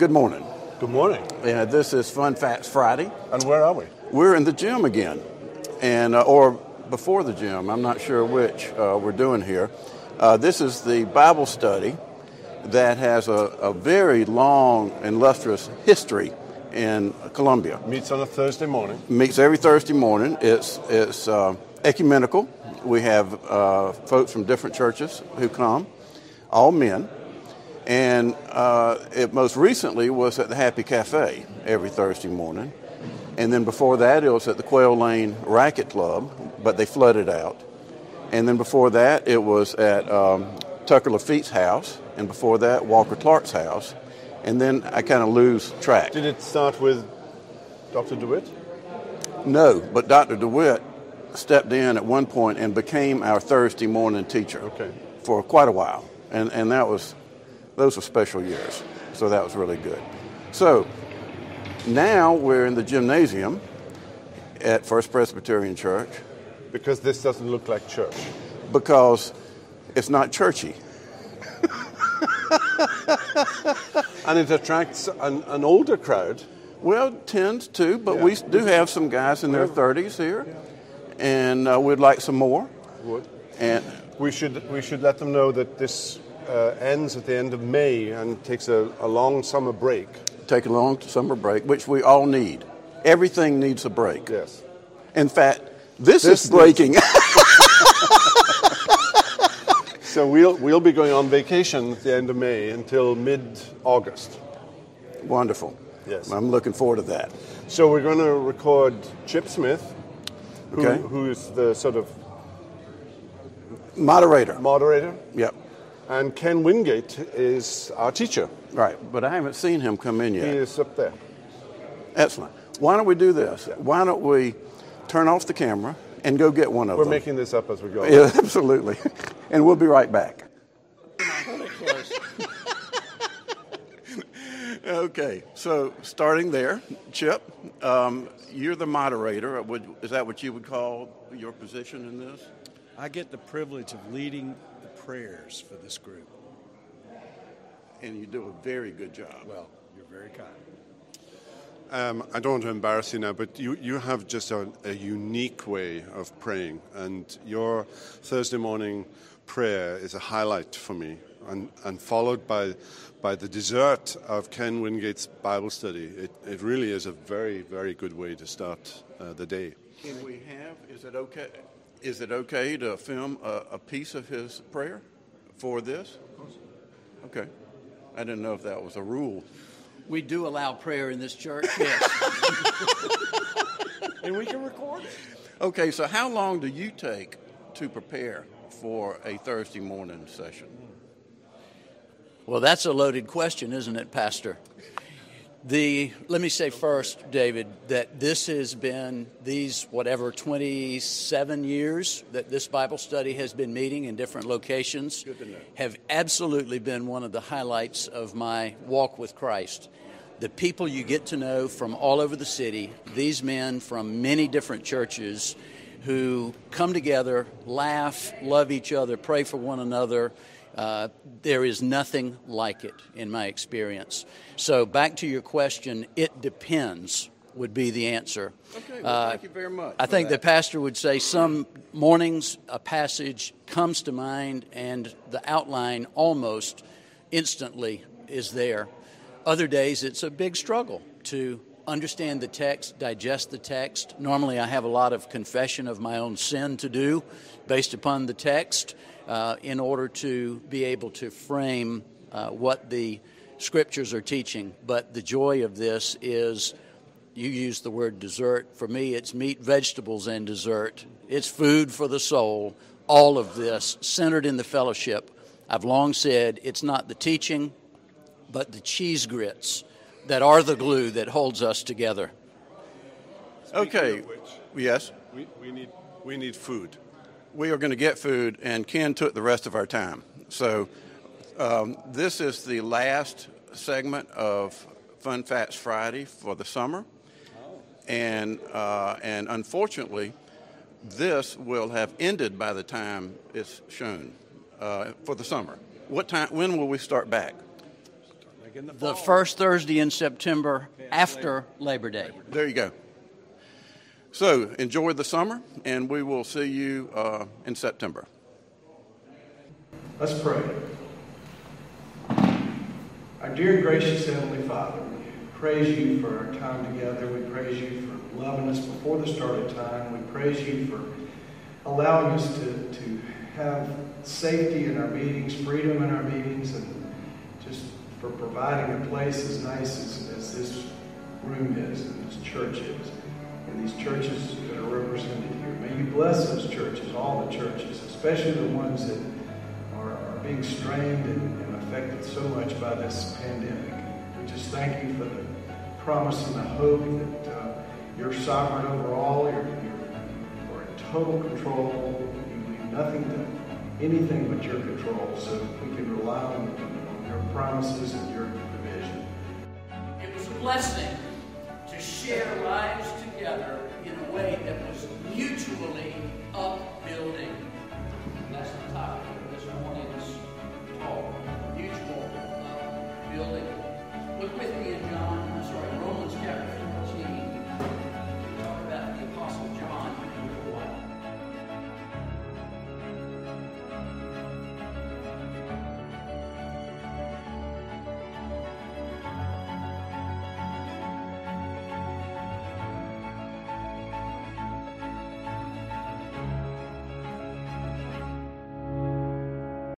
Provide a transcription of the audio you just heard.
good morning. Good morning. Yeah, this is Fun Facts Friday. And where are we? We're in the gym again, and or before the gym. I'm not sure which we're doing here. This is the Bible study that has a very long and lustrous history in Columbia. Meets on a Thursday morning. Meets every Thursday morning. It's ecumenical. We have folks from different churches who come, all men. And it most recently was at the Happy Cafe every Thursday morning. And then before that, it was at the Quail Lane Racket Club, but they flooded out. And then before that, it was at Tucker Lafitte's house. And before that, Walker Clark's house. And then I kind of lose track. Did it start with Dr. DeWitt? No, but Dr. DeWitt stepped in at one point and became our Thursday morning teacher for quite a while. And those were special years. So that was really good. So now we're in the gymnasium at First Presbyterian Church. Because this doesn't look like church. Because it's not churchy. And it attracts an older crowd. Well, it tends to, but we do have some guys in their 30s here, and we'd like some more. Would. And we should let them know that this ends at the end of May and takes a long summer break. Take a long summer break, which we all need. Everything needs a break. Yes. In fact, this is breaking. So we'll be going on vacation at the end of May until mid-August. Wonderful. Yes. I'm looking forward to that. So we're going to record Chip Smith, Okay. who is the sort of moderator. Yep. And Ken Wingate is our teacher. Right, but I haven't seen him come in yet. He is up there. Excellent. Why don't we do this? Why don't we turn off the camera and go get one of them? We're making this up as we go. Yeah, absolutely. And we'll be right back. Okay, so starting there, Chip, you're the moderator. Is that what you would call your position in this? I get the privilege of leading the prayers for this group. And you do a very good job. Well, you're very kind. I don't want to embarrass you now, but you have just a unique way of praying, and your Thursday morning prayer is a highlight for me, and followed by the dessert of Ken Wingate's Bible study. It really is a very, very good way to start the day. Can we is it okay to film a piece of his prayer for this? Of course. Okay. I didn't know if that was a rule. We do allow prayer in this church, yes. And we can record it. Okay, so how long do you take to prepare for a Thursday morning session? Well, that's a loaded question, isn't it, Pastor? Let me say first, David, that this has been these 27 years that this Bible study has been meeting in different locations have absolutely been one of the highlights of my walk with Christ. The people you get to know from all over the city, these men from many different churches who come together, laugh, love each other, pray for one another. There is nothing like it in my experience. So back to your question, it depends would be the answer. Okay, well, thank you very much. I think the pastor would say some mornings a passage comes to mind and the outline almost instantly is there. Other days it's a big struggle to understand the text, digest the text. Normally I have a lot of confession of my own sin to do based upon the text. In order to be able to frame what the Scriptures are teaching. But the joy of this is, you use the word dessert. For me, it's meat, vegetables, and dessert. It's food for the soul. All of this centered in the fellowship. I've long said it's not the teaching, but the cheese grits that are the glue that holds us together. Okay. Yes? We need food. We are going to get food, and Ken took the rest of our time. So this is the last segment of Fun Facts Friday for the summer. And unfortunately, this will have ended by the time it's shown for the summer. When will we start back? In the The fall. first Thursday in September after Labor Day. There you go. So enjoy the summer, and we will see you in September. Let's pray. Our dear gracious Heavenly Father, we praise you for our time together. We praise you for loving us before the start of time. We praise you for allowing us to have safety in our meetings, freedom in our meetings, and just for providing a place as nice as this room is and this church is, and these churches that are represented here. May you bless those churches, all the churches, especially the ones that are being strained and affected so much by this pandemic. We just thank you for the promise and the hope that you're sovereign over all, you're in total control, you leave nothing to anything but your control, so we can rely on your promises and your provision. It was a blessing to share lives together in a way that was mutually upbuilding.